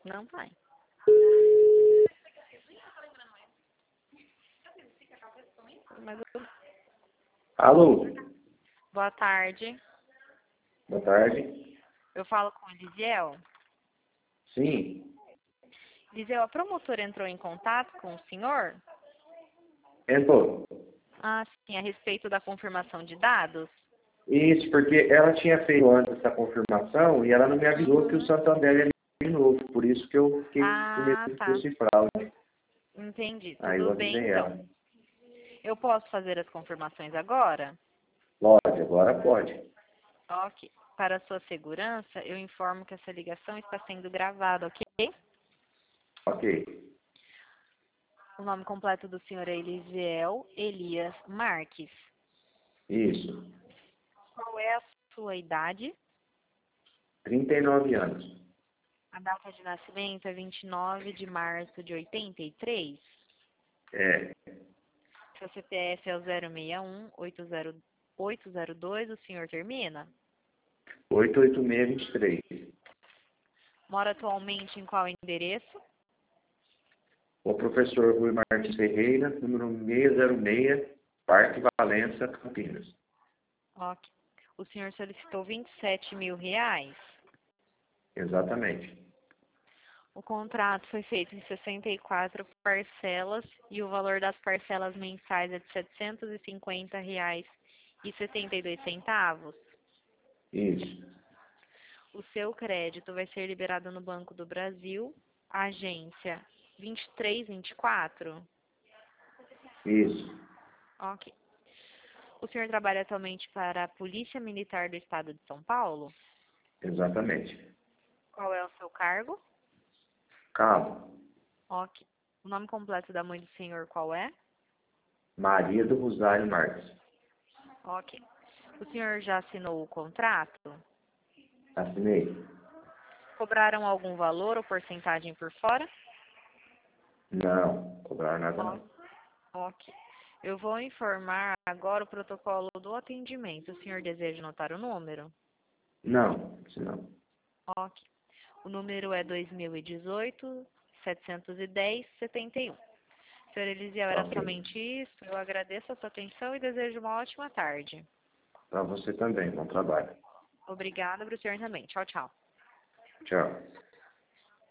Não vai. Mas Alô, boa tarde. boa tarde. Eu falo com o Elisiel. Sim, Elisiel, a promotora entrou em contato com o senhor? entrou. Ah, sim, a respeito da confirmação de dados? Isso, porque ela tinha feito antes essa confirmação e ela não me avisou que o Santander ia de novo. Por isso que eu fiquei com medo Ah, que tá. fosse fraude. Entendi. Aí eu Tudo bem, avisei ela. então. Eu posso fazer as confirmações agora? Pode, agora pode. Ok. Para sua segurança, eu informo que essa ligação está sendo gravada, ok? Ok. O nome completo do senhor é Elisiel Elias Marques. Isso. Qual é a sua idade? 39 anos. A data de nascimento é 29 de março de 83. É. Seu CPF é o 061-802, o senhor termina? 88623. Mora atualmente em qual endereço? O professor Rui Martins Ferreira, número 606, Parque Valença, Campinas. Ok. O senhor solicitou 27 mil reais. Exatamente. O contrato foi feito em 64 parcelas e o valor das parcelas mensais é de R$ 750,72. Isso. O seu crédito vai ser liberado no Banco do Brasil, agência 2324. Isso. Ok. O senhor trabalha atualmente para a Polícia Militar do Estado de São Paulo? Exatamente. Qual é o seu cargo? Cabo. Ok. O nome completo da mãe do senhor qual é? Maria do Rosário Marques. Ok. O senhor já assinou o contrato? Assinei? Cobraram algum valor ou porcentagem por fora? Não, cobrar nada Ó, não. ok. Eu vou informar agora o protocolo do atendimento. O senhor deseja anotar o número? Não, isso não. Ok. O número é 2018-710-71. Senhor Elisiel, era Ok. somente isso. Eu agradeço a sua atenção e desejo uma ótima tarde. Para você também, bom trabalho. Obrigada para o senhor também. Tchau, tchau. Tchau.